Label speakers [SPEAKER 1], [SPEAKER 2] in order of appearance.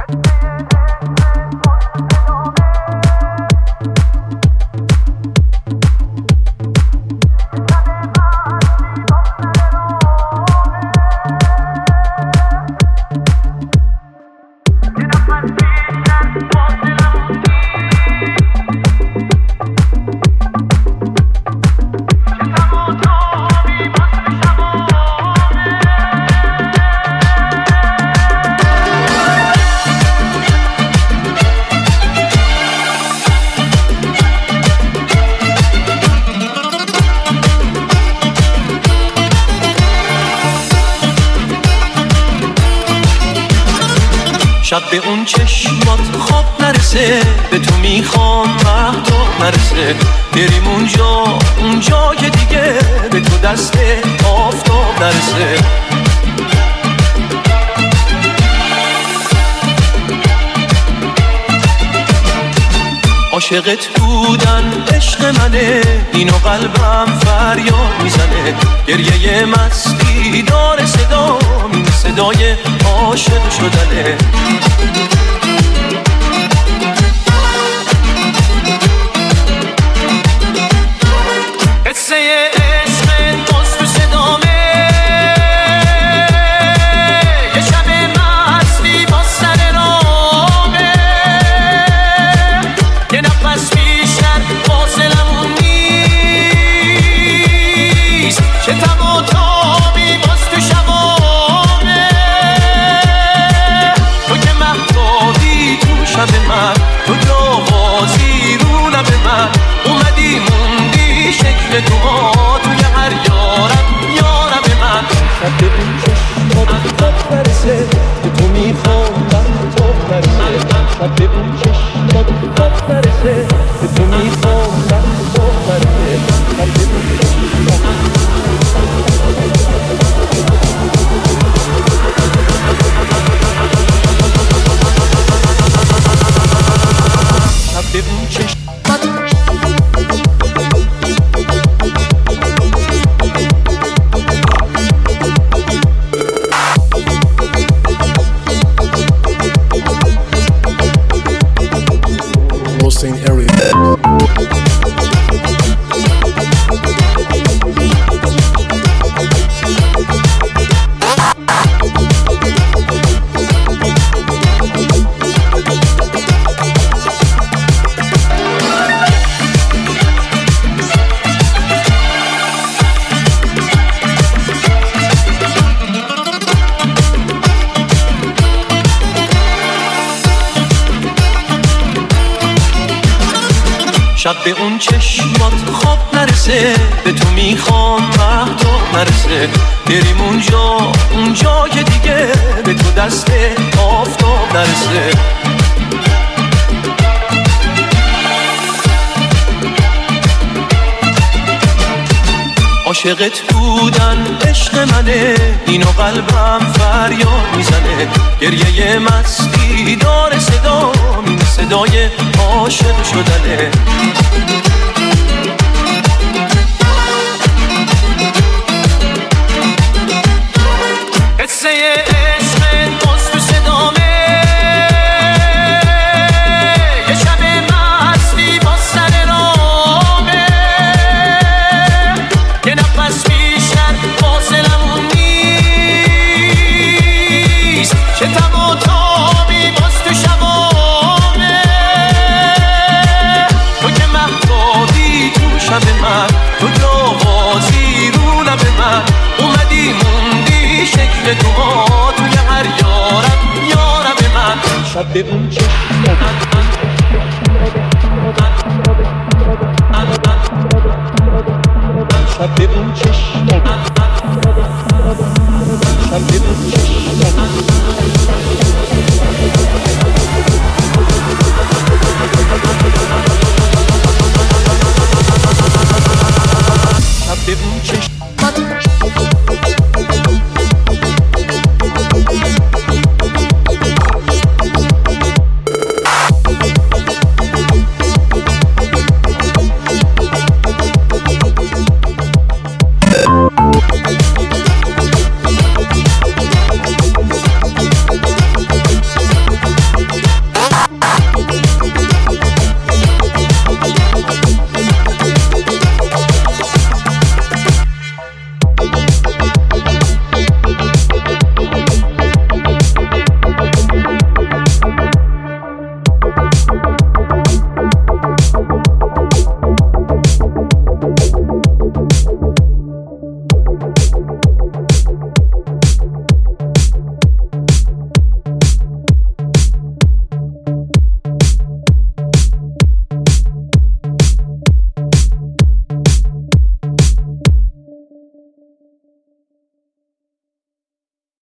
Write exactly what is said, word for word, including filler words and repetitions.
[SPEAKER 1] شب به اون چشمات خواب نرسه، به تو میخوام مهتاب نرسه، بریم اونجا اونجا که دیگه به تو دست آفتاب نرسه. عاشقت بودن عشق منه، اینو قلبم فریاد میزنه، گریه مستی داره صدا، این صدای عاشق شدنه. قصه عشق باز تو صدامه، یه شب مستی با سر رامه، یه نفس بیشتر فاصلمون نیست، چه تب و تابی باز تو شبامه، تو که مهتابی تو شب من، تو جوازی رو لب من، اومدی موندی شکل تو ها توی هر یارم یارم من. شب به اون چشمات خواب نرسه، به تو میخوام مهتاب نرسه، شب به اون چشمات خواب نرسه، به تو میخوام مهتاب نرسه، شب به اون شب به اون چشمات شب به اون چشمات خواب نرسه، به تو میخوام مهتاب نرسه، بریم اونجا اونجا که دیگه به تو دست آفتاب نرسه. عاشقت بودن عشق منه، اینو قلبم فریاد میزنه، گریه مستی داره صدا، این صدای عاشق شدنه. قصه عشق باز تو صدامه، یه شب مستی با سر رامه، یه نفس بیشتر فاصلمون نیست، چه تب و تابی باز تو شبامه، تو که مهتابی تو شب من، تو جوازی رو لب من، اومدی موندی شکل تو ها توی هر یارم یارم من. شب به اون چشمات شب به اون چشمات شب به اون چشمات